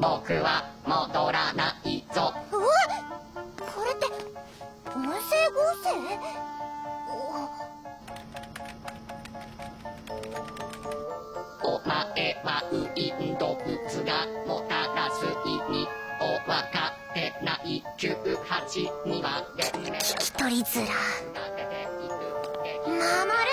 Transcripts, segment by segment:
僕は戻らないぞ。 これって音声合成？ お前はウインドウズがもたらす意味を分かってない98には聞き取りづら。守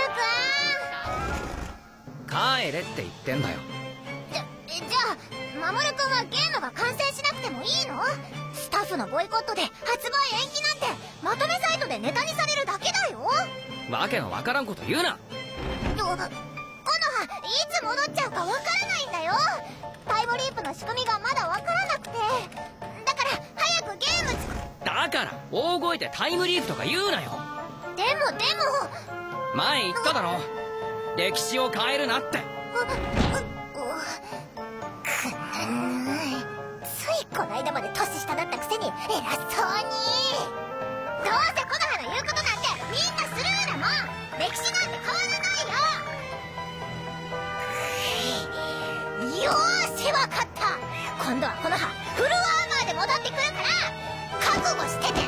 帰れって言ってんだよ。 じゃあ守くんはゲームが完成しなくてもいいの？スタッフのボイコットで発売延期なんてまとめサイトでネタにされるだけだよ。 わけのわからんこと言うな。 コノハ、いつ戻っちゃうかわからないんだよ。タイムリープの仕組みがまだわからなくて、だから早くゲームだから大声でタイムリープとか言うなよ。 でも前言っただろ、歴史を変えるなって。 ついこの間まで年下だったくせに偉そうに。どうせコノハの言うことなんてみんなスルーだもん。歴史なんて変わらないよ。よーしわかった。今度はコノハフルアーマーで戻ってくるから覚悟しててね。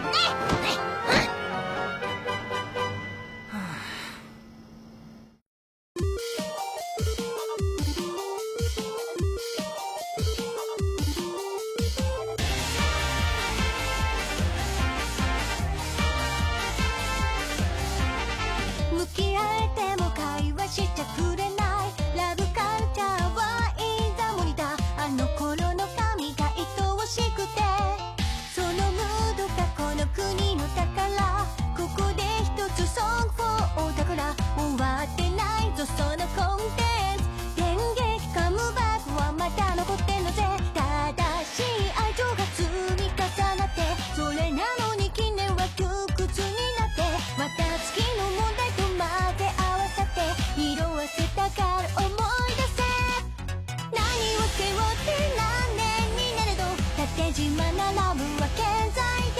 向き合えても会話しちゃくれないラブカルチャーはいざ無理だ。あの頃の髪が愛おしくて、そのムードがこの国の宝。ここで一つソングをだから終わってないぞそのコンテンツ。電撃カムバックはまだ残ってんのぜ。正しい愛情が積み重なって、それなのに記念は窮屈になって、また月の問題と混ぜ合わさって色あせたから思い出せ。何を背負って何年になれど縦縞なラブは健在です。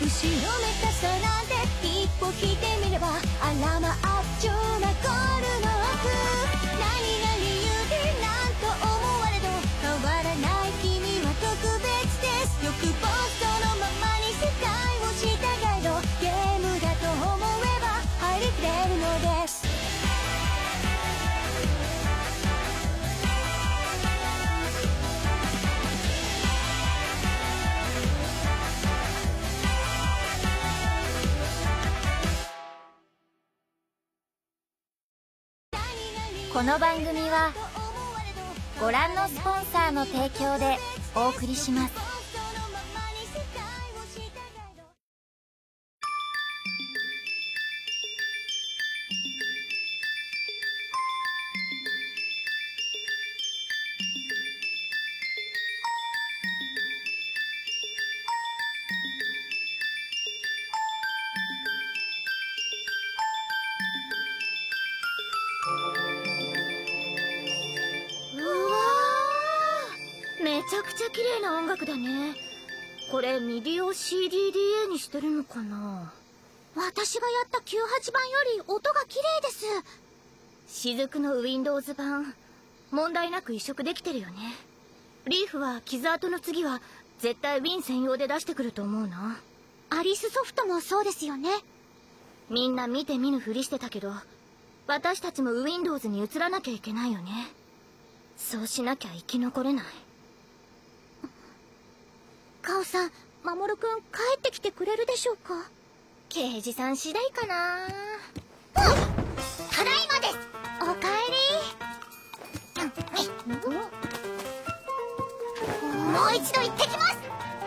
後ろめたさなんて一歩引いてみればあらまあっちゅうなゴールの奥。何が理由でなんと思われど変わらない君は特別です。欲望そのままに世界を従えろ。ゲームだと思えば入りきれるのです。 この番組はご覧のスポンサーの提供でお送りします。めちゃくちゃ綺麗な音楽だね。これミディを CDDA にしてるのかな。私がやった98番より音が綺麗です。雫の Windows 版問題なく移植できてるよね。リーフは傷跡の次は絶対 Win 専用で出してくると思うな。アリスソフトもそうですよね。みんな見て見ぬふりしてたけど私たちも Windows に移らなきゃいけないよね。そうしなきゃ生き残れない。カオさん、守くん帰ってきてくれるでしょうか。刑事さん次第かな。ただいまです。おかえり。もう一度行ってきます。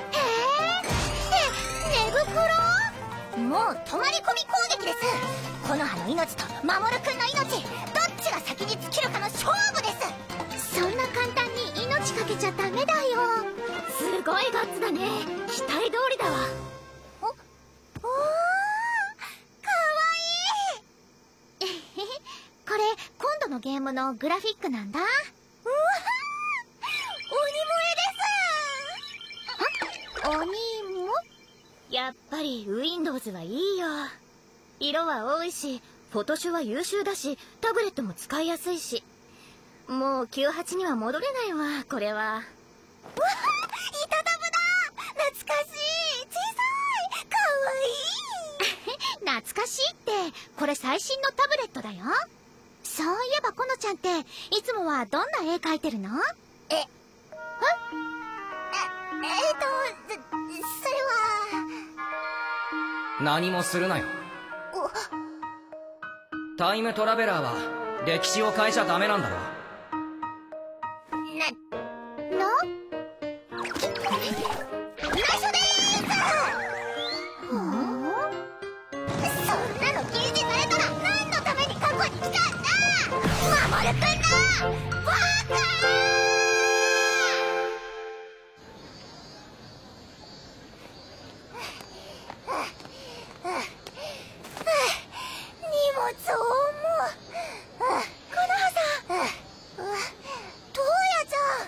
寝袋？もう泊まり込み攻撃です。コノハの命と守くんの命、どっちが先に尽きるかの勝負です。そんな簡単に命かけちゃダメだよ。すごいガッツだね。期待通りだわ。おー、かわいい。これ今度のゲームのグラフィックなんだ。うわー、鬼萌えです。鬼もやっぱり Windows はいいよ。色は多いしフォトショーは優秀だしタブレットも使いやすいし、もう98には戻れないわこれは。うわー、 懐かしいって、これ最新のタブレットだよ。そういえばこのちゃんっていつもはどんな絵描いてるの？それは。 何もするなよ。タイムトラベラーは歴史を変えちゃダメなんだろ。 内緒でーす。そんなの気にしないから何のために過去に来たんだ。守くんだバカ荷物重コノハさん、トウヤ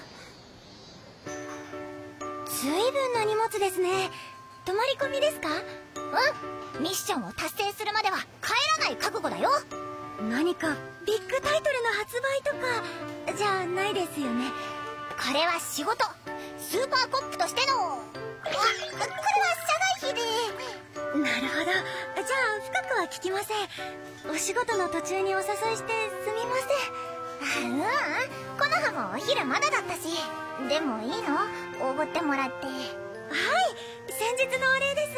ちゃん、ずいぶんな荷物ですね。泊まり込みですか？うん、ミッションを達成するまでは帰らない覚悟だよ。何かビッグタイトルの発売とかじゃないですよね。これは仕事、スーパーコップとしての。これは社外費で。なるほど、じゃあ深くは聞きません。お仕事の途中にお誘いしてすみません。コノハもお昼まだだったし。でもいいの？おごってもらって。はい、先日のお礼です。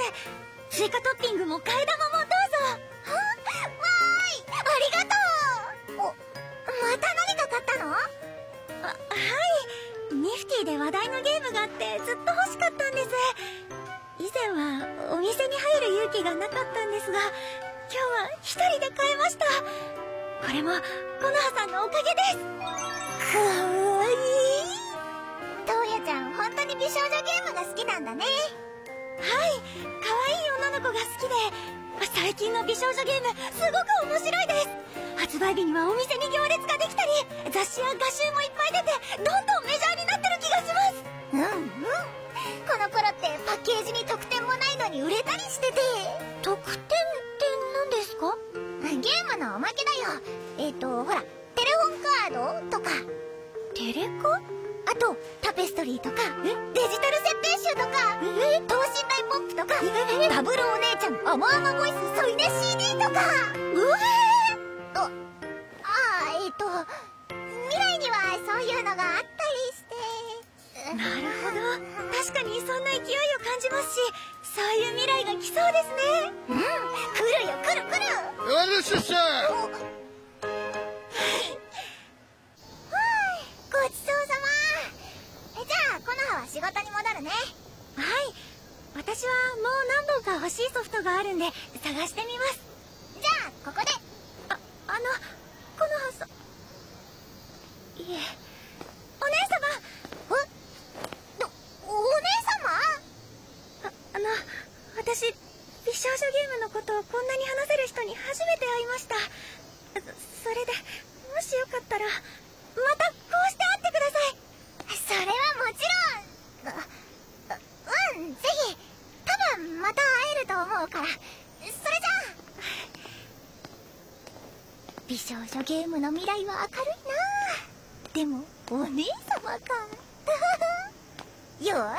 追加トッピングも替え玉もどうぞ。わーい、ありがとう。また何か買ったの？はい、ニフティで話題のゲームがあってずっと欲しかったんです。以前はお店に入る勇気がなかったんですが、今日は一人で買えました。これもコノハさんのおかげです。かわいい。トウヤちゃん、本当に美少女ゲームが好きなんだね。はい、可愛い女の子が好きで、最近の美少女ゲームすごく面白いです。発売日にはお店に行列ができたり、雑誌や画集もいっぱい出て、どんどんメジャーになってる気がします。この頃ってパッケージに特典もないのに売れたりしてて。特典って何ですか？ゲームのおまけだよ。ほら、テレホンカードとか。テレコ？あとタペストリーとかデジタル設定集とか等身大ポップとかダブルお姉ちゃんアマアマボイス添い寝 CD とか。未来にはそういうのがあったりして。なるほど、確かにそんな勢いを感じますし、そういう未来が来そうですね。来るよ来る来る。 よろしゅっしゃ。 ごちそうさま。じゃあコノハは仕事に戻るね。はい、私はもう何本か欲しいソフトがあるんで探してみます。じゃあここで。コノハさん、いえ、お姉様。お姉様？私美少女ゲームのことをこんなに話せる人に初めて会いました。それでもしよかったらまたこうして会ってください。それはもちろん。ぜひ。多分また会えると思うから。それじゃあ。美少女ゲームの未来は明るいな。でもお姉様か。よーし。なんてことがあ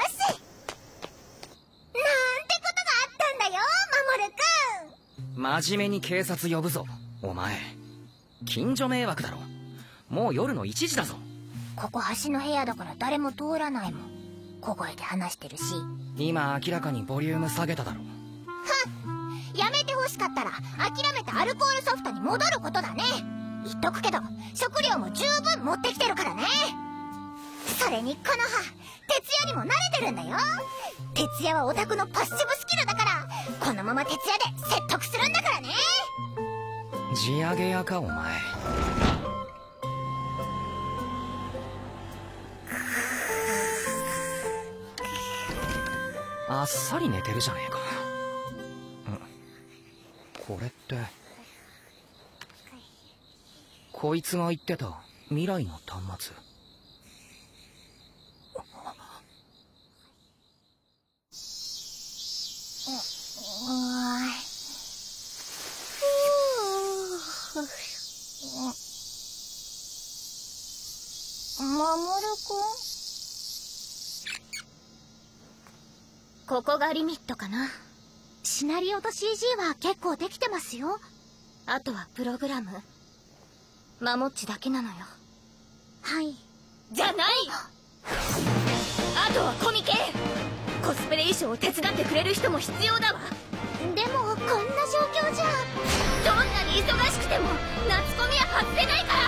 ったんだよ、マモルくん。 真面目に警察呼ぶぞ、お前。近所迷惑だろ。もう夜の1時だぞ。 ここ端の部屋だから誰も通らないもん。小声で話してるし。 今明らかにボリューム下げただろ。 やめてほしかったら諦めてアルコールソフトに戻ることだね。言っとくけど食料も十分持ってきてるからね。それにコノハ、徹夜にも慣れてるんだよ。徹夜はオタクのパッシブスキルだから、このまま徹夜で説得するんだからね。 地上げ屋かお前。あっさり寝てるじゃねえか。これってこいつが言ってた未来の端末。 マモルくん？ここがリミットかな。 シナリオと CG は結構できてますよ。あとはプログラムマモッチだけなのよ。はいじゃない。あとはコミケコスプレ衣装を手伝ってくれる人も必要だわ。でもこんな状況じゃどんなに忙しくても夏コミは外せないから。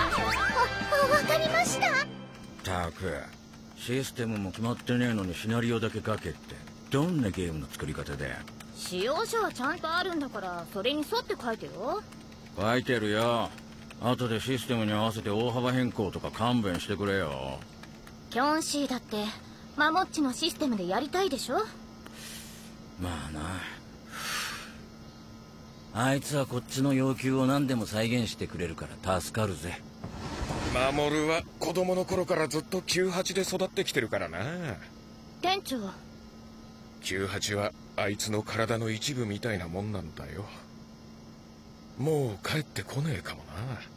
わかりました。 たくシステムも決まってねえのにシナリオだけ書けってどんなゲームの作り方だよ。 使用書はちゃんとあるんだからそれに沿って書いてよ。 書いてるよ。後でシステムに合わせて大幅変更とか勘弁してくれよ。 キョンシーだってマモッチのシステムでやりたいでしょ。 まあな。あいつはこっちの要求を何でも再現してくれるから助かるぜ。 守は子供の頃からずっと98で育ってきてるからな。 店長 98はあいつの体の一部みたいなもんなんだよ。もう帰ってこねえかも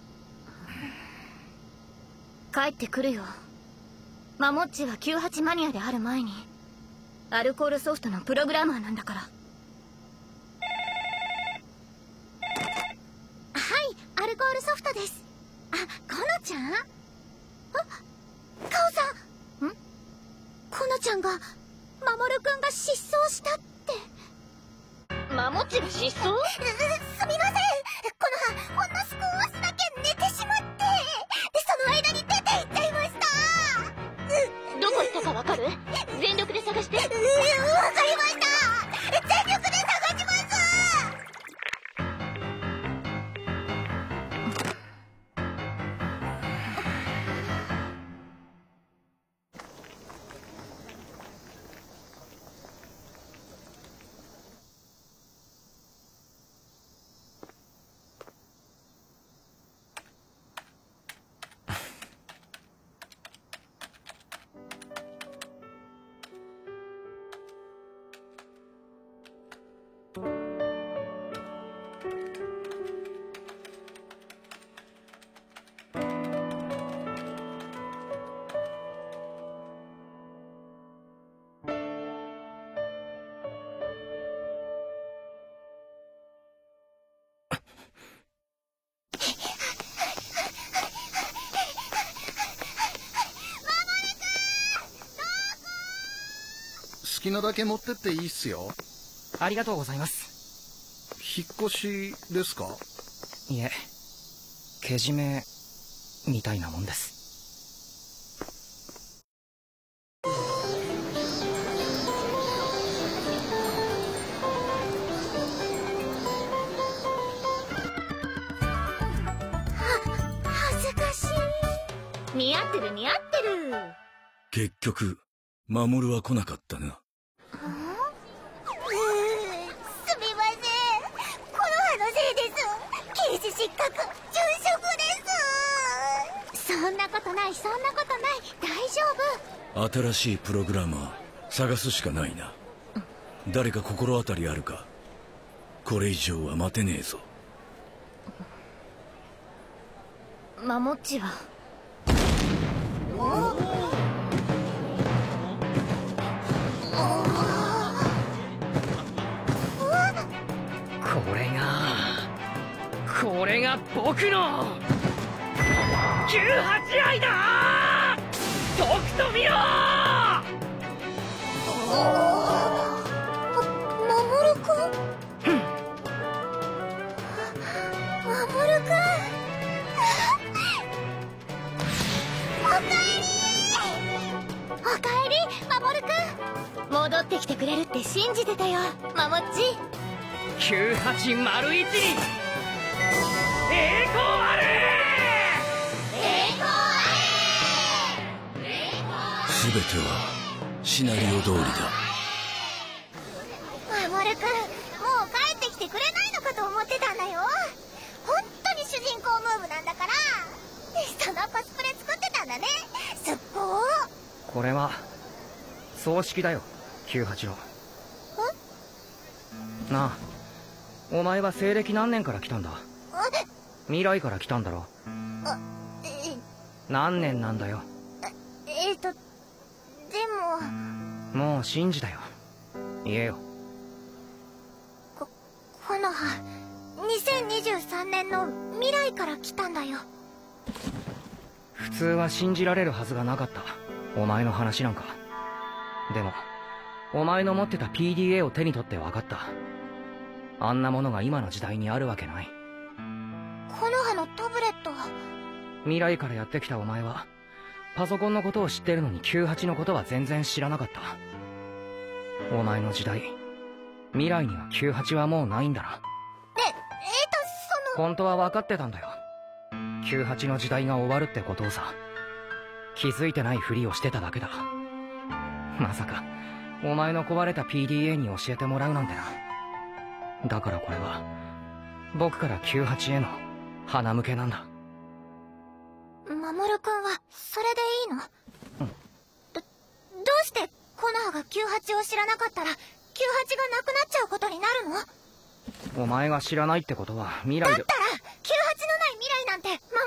な。 帰ってくるよ。マモッチは98マニアである前にアルコールソフトのプログラマーなんだから。はいアルコールソフトです。あ、コノちゃん。あ、カオさん。ん？コノちゃんがマモルくんが失踪したって。マモッチが失踪？すみません。この葉ほんの少しだけ寝てしまって、その間に出て行っちゃいました。どこ行ったかわかる？全力で探して。わかりました。全力で探します。 好きなだけ持ってっていいっすよ。 ありがとうございます。 引っ越しですか？ いえ、けじめみたいなもんです。 恥ずかしい。似合ってる似合ってる。 結局守は来なかったな。 すみません。この葉のせいです。刑事失格、殉職です。そんなことないそんなことない、大丈夫。 新しいプログラマー探すしかないな。誰か心当たりあるか？これ以上は待てねえぞ。 マモッチはこれが僕の98愛だ。とくと見ろ。 守くん。守くん。おかえり。おかえり、守くん。戻ってきてくれるって信じてたよ、マモッチ。 9801に栄光あれ。 全てはシナリオ通りだ。 守くん、もう帰ってきてくれないのかと思ってたんだよ。本当に主人公ムーブなんだから。そのコスプレ作ってたんだね。すっごー。 これは葬式だよ、98郎。なあ、お前は西暦何年から来たんだ？未来から来たんだろ。何年なんだよ。 でももう信じたよ。言えよ。 コノハ、2023年の未来から来たんだよ。 普通は信じられるはずがなかった、お前の話なんか。でもお前の持ってた PDA を手に取って分かった。あんなものが今の時代にあるわけない。 コノハのタブレット。 未来からやってきたお前はパソコンのことを知ってるのに98のことは全然知らなかった。お前の時代、未来には98はもうないんだな。本当は分かってたんだよ、98の時代が終わるってことをさ。気づいてないふりをしてただけだ。まさかお前の壊れた PDA に教えてもらうなんてな。だからこれは僕から98への鼻向けなんだ。 守君はそれでいいの？どうしてコノハが98を知らなかったら98がなくなっちゃうことになるの？ お前が知らないってことは未来で。 だったら98のない未来なんて守君が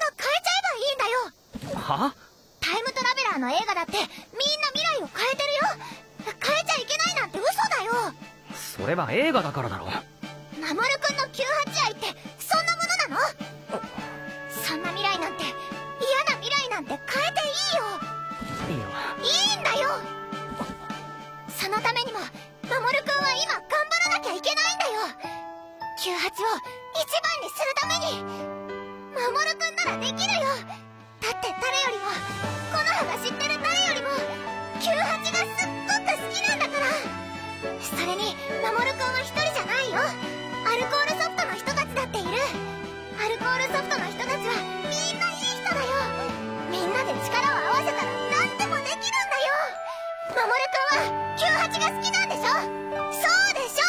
変えちゃえばいいんだよ。 は？ タイムトラベラーの映画だってみんな未来を変えてるよ。変えちゃいけないなんて嘘だよ。 それは映画だからだろ。 守君の98愛ってそんなものなの？そんな未来なんて、嫌な未来なんて変えていいよ。いいんだよ。そのためにも守君は今頑張らなきゃいけないんだよ。98を一番にするために。守君ならできるよ。だって誰よりもコノハが知ってる誰よりも98がすっごく好きなんだから。それに守君は一人じゃないよ。アルコールソフトの人たちだっている。アルコールソフトの人たちはみんないい人だよ。みんなで力を合わせたら何でもできるんだよ。守君は98が好きなんでしょ？そうでし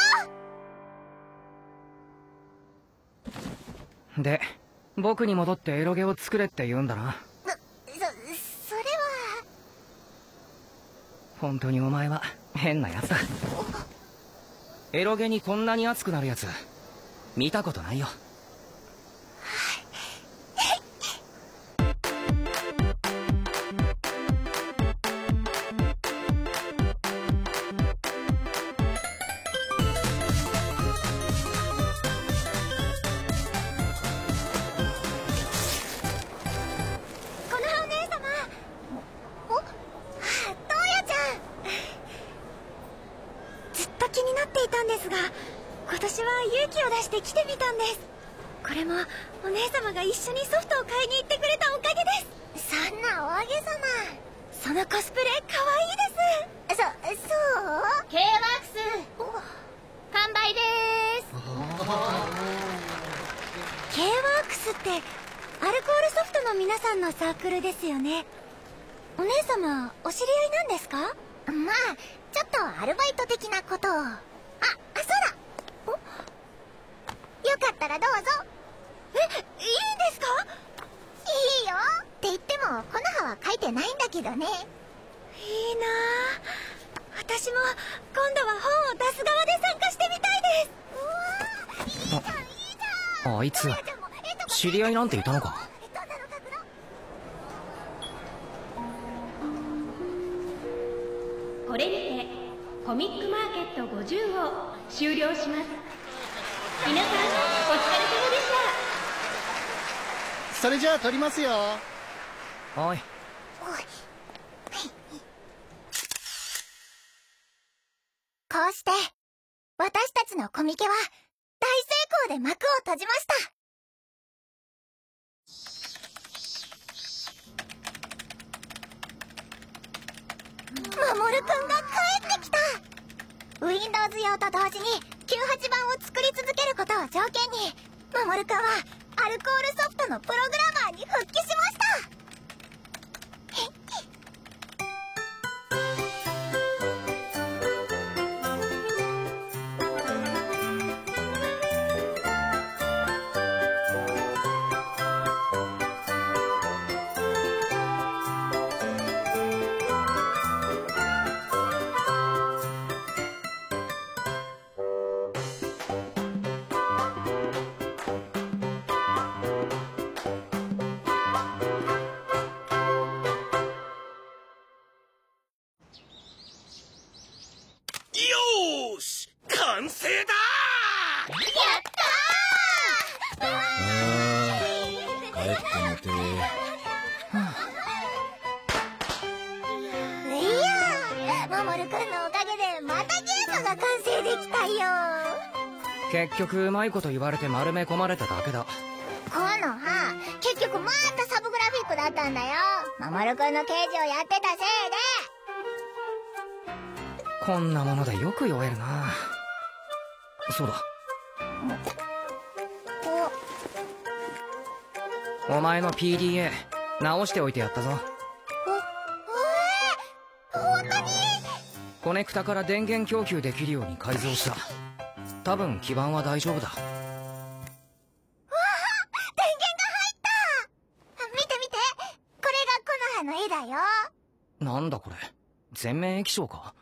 ょ？で、僕に戻ってエロゲを作れって言うんだな。 それは。 本当にお前は変なやつだ。エロゲにこんなに熱くなるやつ見たことないよ。 今年は勇気を出して来てみたんです。これもお姉様が一緒にソフトを買いに行ってくれたおかげです。 そんなお揚げさま。 そのコスプレ可愛いです。 そう K ワークス完売でーす。 K ワークスってアルコールソフトの皆さんのサークルですよね。お姉様お知り合いなんですか？ まあちょっとアルバイト的なことを。そうだ、よかったらどうぞ。 いいんですか？ いいよって言ってもコノハは書いてないんだけどね。 いいなぁ。私も今度は本を出す側で参加してみたいです。 うわー、いいじゃんいいじゃん。 あいつ知り合いなんていたのか？ これにてコミックマーケット50を終了します。皆さんお疲れ様でした。 それじゃあ撮りますよ。 おい。 こうして私たちのコミケは大成功で幕を閉じました。守君が帰ってきた。 Windows 用と同時に98版を作り続けることを条件に守君はアルコールソフトのプログラマーに復帰しました。 くんのおかげでまたゲームが完成できたよ。 結局うまいこと言われて丸め込まれただけだ。 この葉、結局またサブグラフィックだったんだよ。守くんの刑事をやってたせいで。 こんなものでよく酔えるな。そうだ、お前の PDA 直しておいてやったぞ。 本当に？ コネクタから電源供給できるように改造した。多分基板は大丈夫だ。なんだこれ、全面液晶か？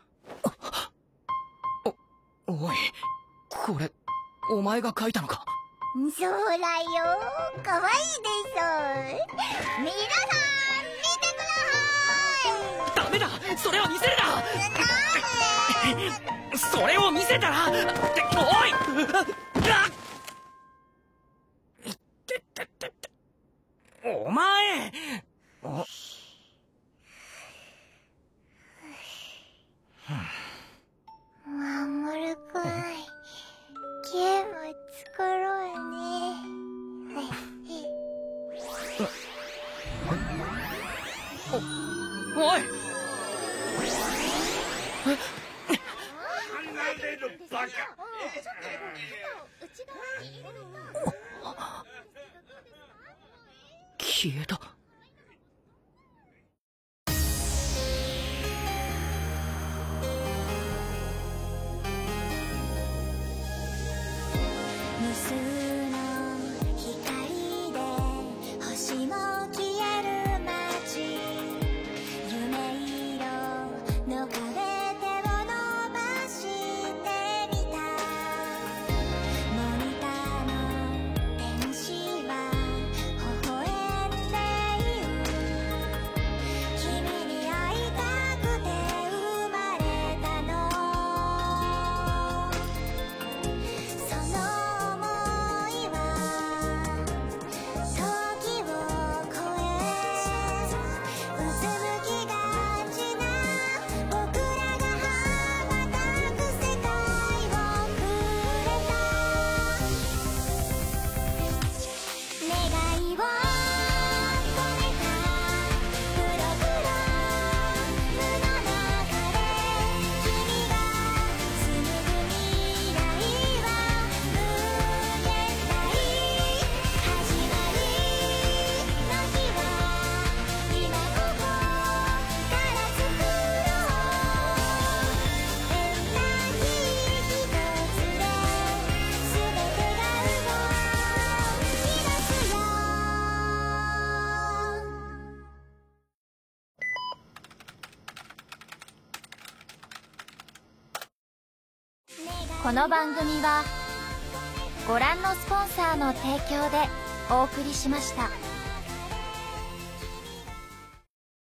おい、これお前が描いたのか？ そうだよ、かわいいでしょ。皆さん見てください。 ダメだ、それは見せるな。それを見せたら、おいお前、 守くん、ゲーム作ろうね。 おい、消えた。 無数の光で星も消える街、夢色の壁手を伸ばしてみた。モニターの天使は微笑んでいる。君に会いたくて生まれたの。その想いは時を超え、うつむきがちな僕らが羽ばたく世界をくれた。願いを込めた黒黒無の中で、君が紡ぐ未来は無限大。始まりの日は今ここから作ろう。エナジー一つで全てが動き出すよ。 この番組はご覧のスポンサーの提供でお送りしました。